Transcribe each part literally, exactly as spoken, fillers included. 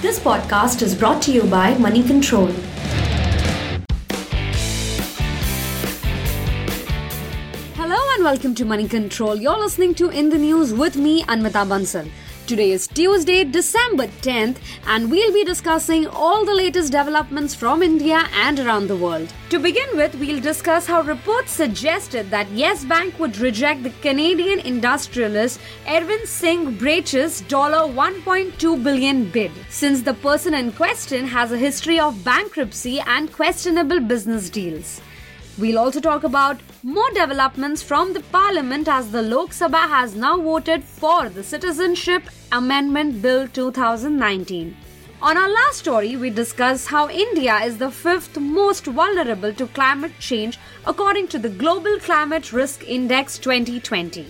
This podcast is brought to you by Money Control. Hello and welcome to Money Control. You're listening to In the News with me, Anmita Bansal. Today is Tuesday, December tenth, and we'll be discussing all the latest developments from India and around the world. To begin with, we'll discuss how reports suggested that Yes Bank would reject the Canadian industrialist Arvind Singh Brach's one point two billion dollars bid, since the person in question has a history of bankruptcy and questionable business deals. We'll also talk about more developments from the Parliament as the Lok Sabha has now voted for the Citizenship Amendment Bill twenty nineteen. On our last story, we discuss how India is the fifth most vulnerable to climate change according to the Global Climate Risk Index twenty twenty.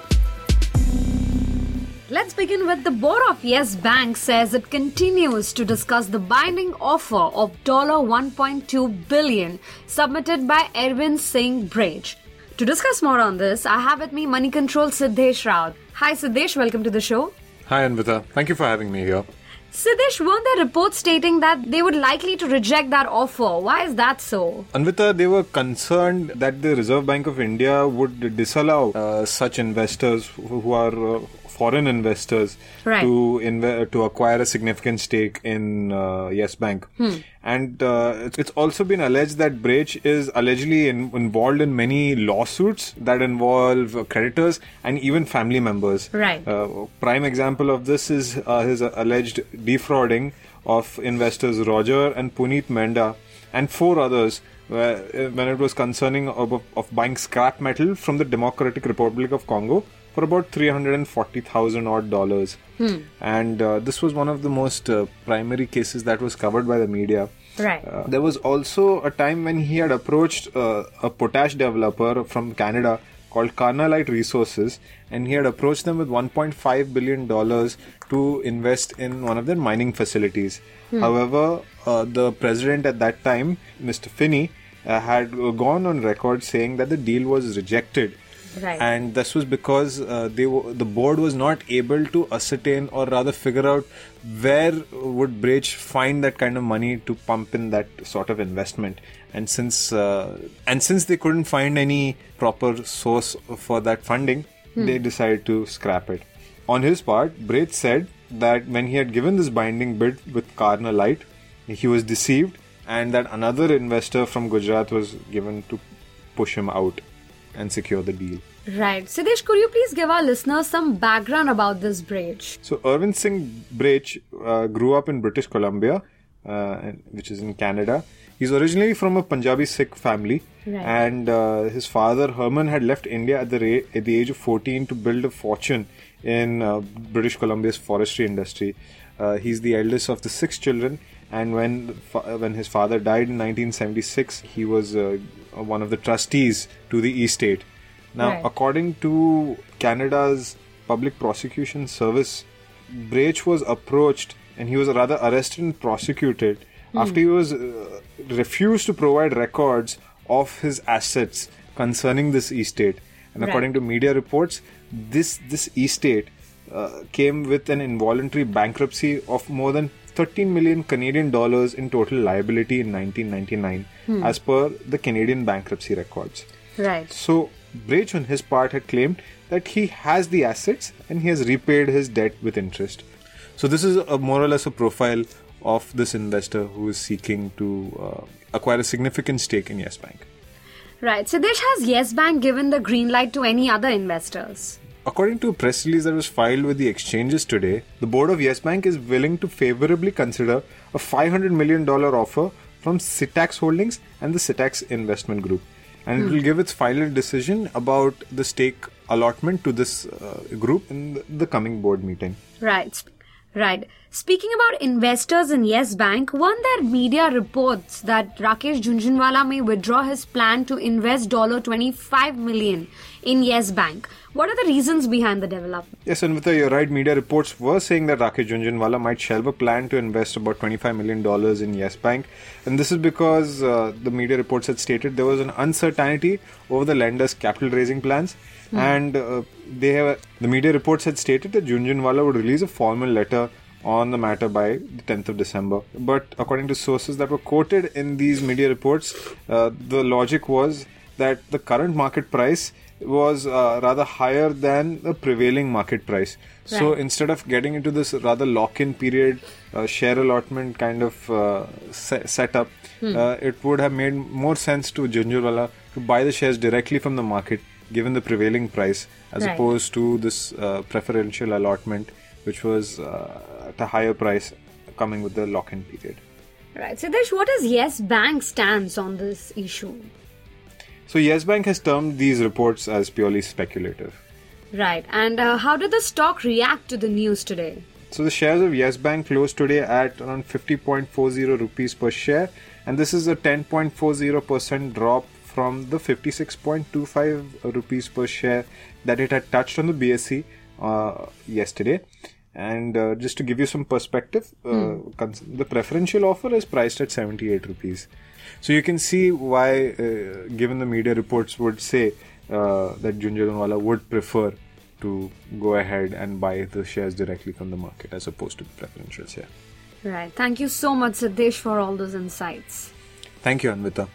Let's begin with the board of Yes Bank says it continues to discuss the binding offer of one point two billion dollars submitted by Arvind Singh Brach. To discuss more on this, I have with me Money Control Siddhesh Raut. Hi Siddhesh, welcome to the show. Hi Anvita, thank you for having me here. Siddhesh, weren't there reports stating that they would likely to reject that offer? Why is that so? Anvita, they were concerned that the Reserve Bank of India would disallow uh, such investors who are uh, foreign investors right. to inve- to acquire a significant stake in uh, Yes Bank. Hmm. And uh, it's also been alleged that Brach is allegedly in- involved in many lawsuits that involve uh, creditors and even family members. Right. Uh, prime example of this is uh, his alleged defrauding of investors Roger and Puneet Menda and four others uh, when it was concerning of, of buying scrap metal from the Democratic Republic of Congo for about three hundred forty thousand odd dollars. Hmm. And uh, this was one of the most uh, primary cases that was covered by the media. Right. Uh, there was also a time when he had approached uh, a potash developer from Canada called Carnallite Resources, and he had approached them with one point five billion dollars to invest in one of their mining facilities. Hmm. However, uh, the president at that time, Mister Finney, uh, had gone on record saying that the deal was rejected. Right. And this was because uh, they w- the board was not able to ascertain or rather figure out where would Brach find that kind of money to pump in that sort of investment. And since uh, and since they couldn't find any proper source for that funding, hmm. they decided to scrap it. On his part, Brach said that when he had given this binding bid with Carnallite, he was deceived and that another investor from Gujarat was given to push him out and secure the deal. Right. Siddhesh, could you please give our listeners some background about this Brach? So, Arvind Singh Brach uh, grew up in British Columbia, uh, which is in Canada. He's originally from a Punjabi Sikh family. Right. And uh, his father, Herman, had left India at the, ra- at the age of fourteen to build a fortune in uh, British Columbia's forestry industry. Uh, he's the eldest of the six children. And when fa- when his father died in nineteen seventy-six, he was uh, one of the trustees to the estate. Now, right. according to Canada's Public Prosecution Service, Brach was approached and he was rather arrested and prosecuted mm. after he was uh, refused to provide records of his assets concerning this estate. And right. according to media reports, this this estate uh, came with an involuntary bankruptcy of more than thirteen million Canadian dollars in total liability in nineteen ninety-nine, hmm. as per the Canadian bankruptcy records. Right. So, Brach on his part had claimed that he has the assets and he has repaid his debt with interest. So, this is a, more or less a profile of this investor who is seeking to uh, acquire a significant stake in Yes Bank. Right. Siddhesh, has Yes Bank given the green light to any other investors? According to a press release that was filed with the exchanges today, the board of Yes Bank is willing to favorably consider a five hundred million dollars offer from Citax Holdings and the Citax Investment Group. And hmm. it will give its final decision about the stake allotment to this uh, group in the coming board meeting. Right. Right. Speaking about investors in Yes Bank, weren't there media reports that Rakesh Jhunjhunwala may withdraw his plan to invest twenty-five million dollars in Yes Bank? What are the reasons behind the development? Yes, Anvita, you're right. Media reports were saying that Rakesh Jhunjhunwala might shelve a plan to invest about twenty-five million dollars in Yes Bank. And this is because uh, the media reports had stated there was an uncertainty over the lender's capital raising plans. Mm. And uh, they have the media reports had stated that Jhunjhunwala would release a formal letter on the matter by the tenth of December. But according to sources that were quoted in these media reports, uh, the logic was that the current market price was uh, rather higher than the prevailing market price. Right. So instead of getting into this rather lock-in period, uh, share allotment kind of uh, se- setup, hmm. uh, it would have made more sense to Jhunjhunwala to buy the shares directly from the market, given the prevailing price, as right. opposed to this uh, preferential allotment, which was uh, at a higher price coming with the lock-in period. Right. Siddesh, what is Yes Bank's stance on this issue? So Yes Bank has termed these reports as purely speculative. Right. And uh, how did the stock react to the news today? So the shares of Yes Bank closed today at around fifty point four zero rupees per share, and this is a ten point four zero percent drop from the fifty-six point two five rupees per share that it had touched on the B S E uh, yesterday. And uh, just to give you some perspective, uh, hmm. cons- the preferential offer is priced at seventy-eight rupees. So you can see why, uh, given the media reports would say uh, that Jhunjhunwala would prefer to go ahead and buy the shares directly from the market as opposed to the preferential share. Right. Thank you so much, Siddesh, for all those insights. Thank you, Anvita.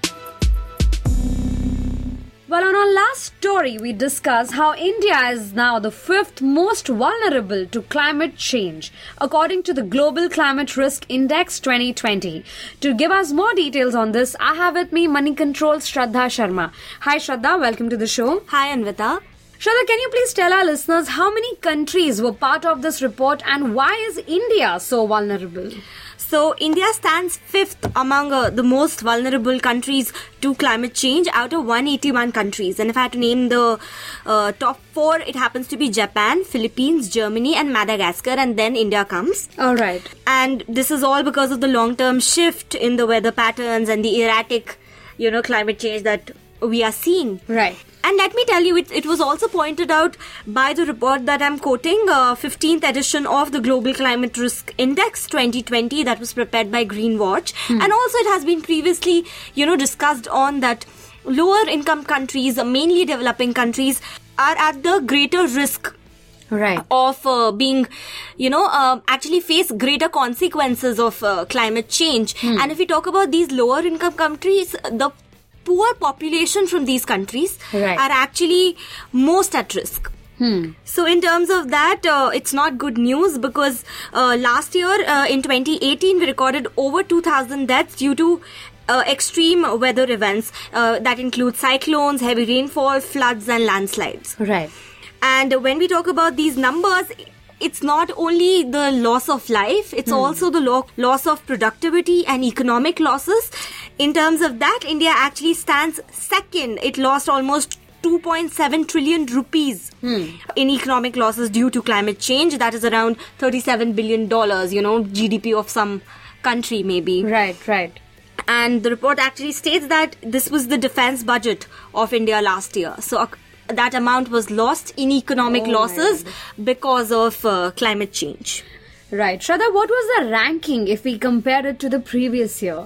Well, on our last story, we discussed how India is now the fifth most vulnerable to climate change, according to the Global Climate Risk Index twenty twenty. To give us more details on this, I have with me Money Control's Shraddha Sharma. Hi, Shraddha. Welcome to the show. Hi, Anvita. Shraddha, can you please tell our listeners how many countries were part of this report and why is India so vulnerable? So, India stands fifth among uh, the most vulnerable countries to climate change out of one hundred eighty-one countries. And if I had to name the uh, top four, it happens to be Japan, Philippines, Germany and Madagascar, and then India comes. All right. And this is all because of the long-term shift in the weather patterns and the erratic, you know, climate change that we are seeing. Right. And let me tell you, it, it was also pointed out by the report that I'm quoting, uh, fifteenth edition of the Global Climate Risk Index twenty twenty that was prepared by Greenwatch. Hmm. And also it has been previously, you know, discussed on that lower income countries, mainly developing countries, are at the greater risk right. of uh, being, you know, uh, actually face greater consequences of uh, climate change. Hmm. And if we talk about these lower income countries, the poor population from these countries right. are actually most at risk. Hmm. So in terms of that, uh, it's not good news because uh, last year uh, in twenty eighteen we recorded over two thousand deaths due to uh, extreme weather events uh, that include cyclones, heavy rainfall, floods and landslides. Right. And when we talk about these numbers, it's not only the loss of life, it's hmm. also the lo- loss of productivity and economic losses. In terms of that, India actually stands second. It lost almost two point seven trillion rupees hmm. in economic losses due to climate change. That is around thirty-seven billion dollars, you know, G D P of some country maybe. Right, right. And the report actually states that this was the defense budget of India last year. So uh, that amount was lost in economic oh losses because of uh, climate change. Right. Shraddha, what was the ranking if we compare it to the previous year?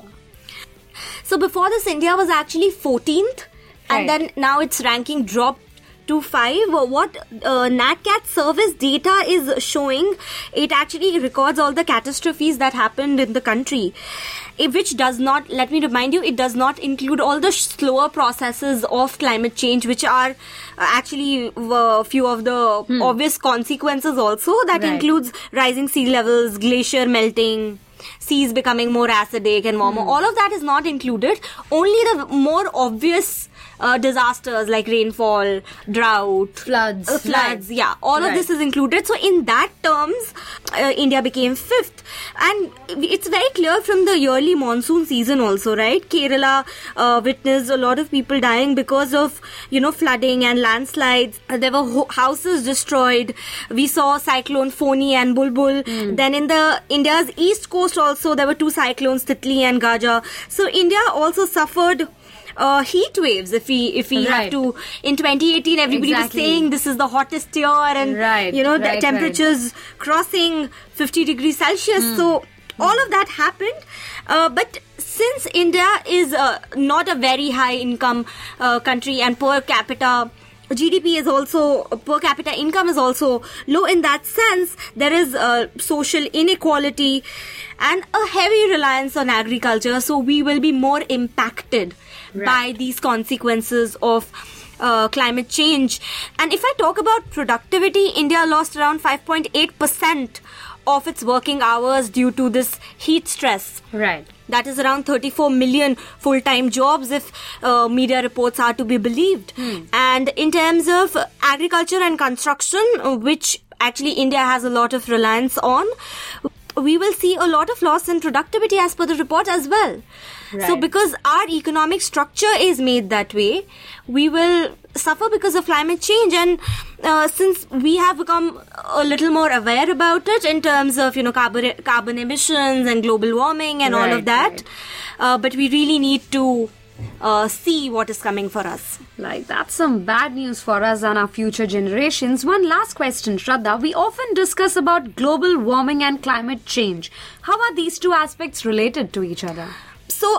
So before this, India was actually fourteenth. Right. And then now its ranking dropped to five. What uh, NatCat service data is showing, it actually records all the catastrophes that happened in the country. Which does not, let me remind you, it does not include all the slower processes of climate change, which are uh, actually a uh, few of the hmm. obvious consequences also. That right. includes rising sea levels, glacier melting, seas becoming more acidic and warmer. Hmm. All of that is not included. Only the more obvious Uh, disasters like rainfall, drought, floods, uh, floods, right. yeah, all right. of this is included. So in that terms, uh, India became fifth, and it's very clear from the yearly monsoon season also, right? Kerala uh, witnessed a lot of people dying because of, you know, flooding and landslides. Uh, there were ho- houses destroyed. We saw cyclone Foni and Bulbul. Mm. Then in the India's east coast also there were two cyclones, Titli and Gaja. So India also suffered Uh, heat waves, if we if we right. have to. In twenty eighteen, everybody exactly. was saying this is the hottest year, and right. you know right, the temperatures right. crossing fifty degrees Celsius. Mm. So mm. all of that happened, uh, but since India is uh, not a very high income uh, country and per capita G D P is also, per capita income is also low. In that sense, there is uh, social inequality and a heavy reliance on agriculture. So we will be more impacted right. by these consequences of uh, climate change. And if I talk about productivity, India lost around five point eight percent of its working hours due to this heat stress. Right. That is around thirty-four million full-time jobs if uh, media reports are to be believed. Hmm. And in terms of agriculture and construction, which actually India has a lot of reliance on, we will see a lot of loss in productivity as per the report as well. Right. So because our economic structure is made that way, we will suffer because of climate change. And uh, since we have become a little more aware about it in terms of, you know, carbon, carbon emissions and global warming and right, all of that, right. uh, but we really need to uh, see what is coming for us. Like, that's some bad news for us and our future generations. One last question, Shraddha. We often discuss about global warming and climate change. How are these two aspects related to each other? So,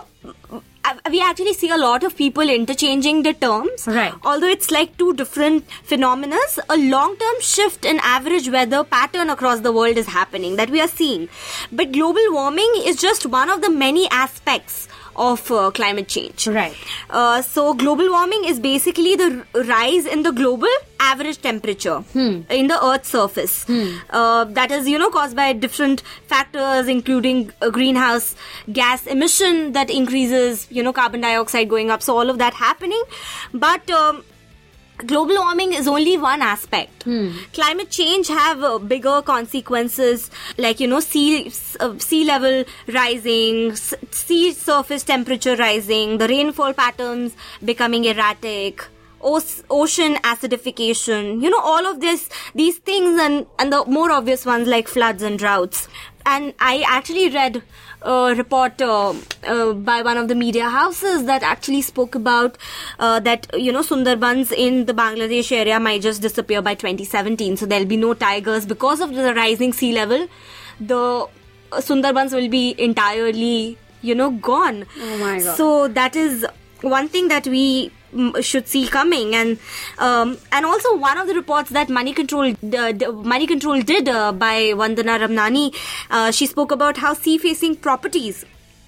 we actually see a lot of people interchanging the terms. Right. Although it's like two different phenomena, a long-term shift in average weather pattern across the world is happening that we are seeing. But global warming is just one of the many aspects of uh, climate change. Right. Uh, so global warming is basically the r- rise in the global average temperature hmm. in the Earth's surface. Hmm. Uh, that is, you know, caused by different factors, including uh, greenhouse gas emission that increases, you know, carbon dioxide going up. So all of that happening. But um, global warming is only one aspect. Hmm. Climate change have uh, bigger consequences, like, you know, sea uh, sea level rising, s- sea surface temperature rising, the rainfall patterns becoming erratic, o- ocean acidification, you know, all of this, these things, and, and the more obvious ones like floods and droughts. And I actually read a report uh, uh, by one of the media houses that actually spoke about uh, that, you know, Sundarbans in the Bangladesh area might just disappear by twenty seventeen. So there'll be no tigers because of the rising sea level. The Sundarbans will be entirely, you know, gone. Oh my God. So that is one thing that we should see coming. And um, and also one of the reports that Money Control uh, Money Control did uh, by Vandana Ramnani, uh, she spoke about how sea-facing properties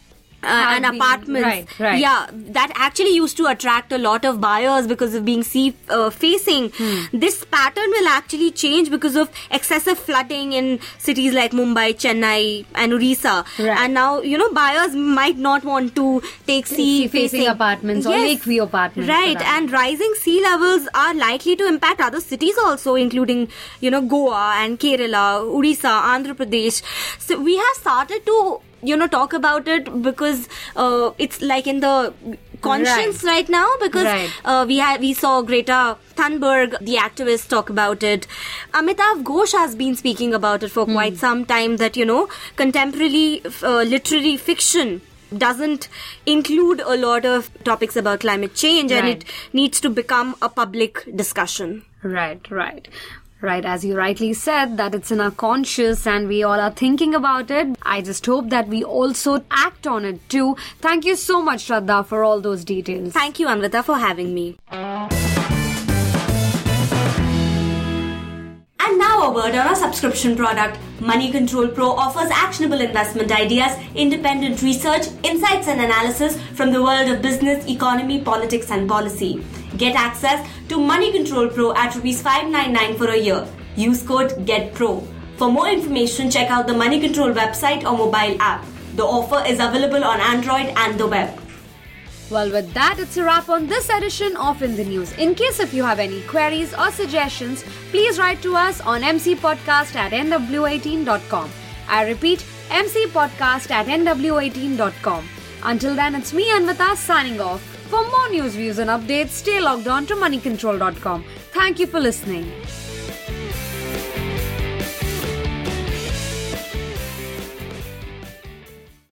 Uh, and been, apartments, right, right. yeah, that actually used to attract a lot of buyers because of being sea uh, facing. Hmm. This pattern will actually change because of excessive flooding in cities like Mumbai, Chennai, and Orissa. Right. And now, you know, buyers might not want to take sea facing apartments yes. or lake view apartments. Right, and rising sea levels are likely to impact other cities also, including, you know, Goa and Kerala, Orissa, Andhra Pradesh. So we have started to, you know, talk about it because uh, it's like in the conscience right, right now, because right. uh, we had we saw Greta Thunberg, the activist, talk about it. Amitav Ghosh has been speaking about it for hmm. quite some time, that, you know, contemporary uh, literary fiction doesn't include a lot of topics about climate change, right. and it needs to become a public discussion. Right, right. Right, as you rightly said, that it's in our conscious and we all are thinking about it. I just hope that we also act on it too. Thank you so much, Shraddha, for all those details. Thank you, Anvita, for having me. And now a word on our subscription product. Money Control Pro offers actionable investment ideas, independent research, insights and analysis from the world of business, economy, politics and policy. Get access to Money Control Pro at rupees five ninety-nine for a year. Use code GETPRO. For more information, check out the Money Control website or mobile app. The offer is available on Android and the web. Well, with that, it's a wrap on this edition of In the News. In case if you have any queries or suggestions, please write to us on m c podcast at n w eighteen dot com. I repeat, m c podcast at n w eighteen dot com. Until then, it's me, Anvita, signing off. For more news, views and updates, stay logged on to money control dot com. Thank you for listening.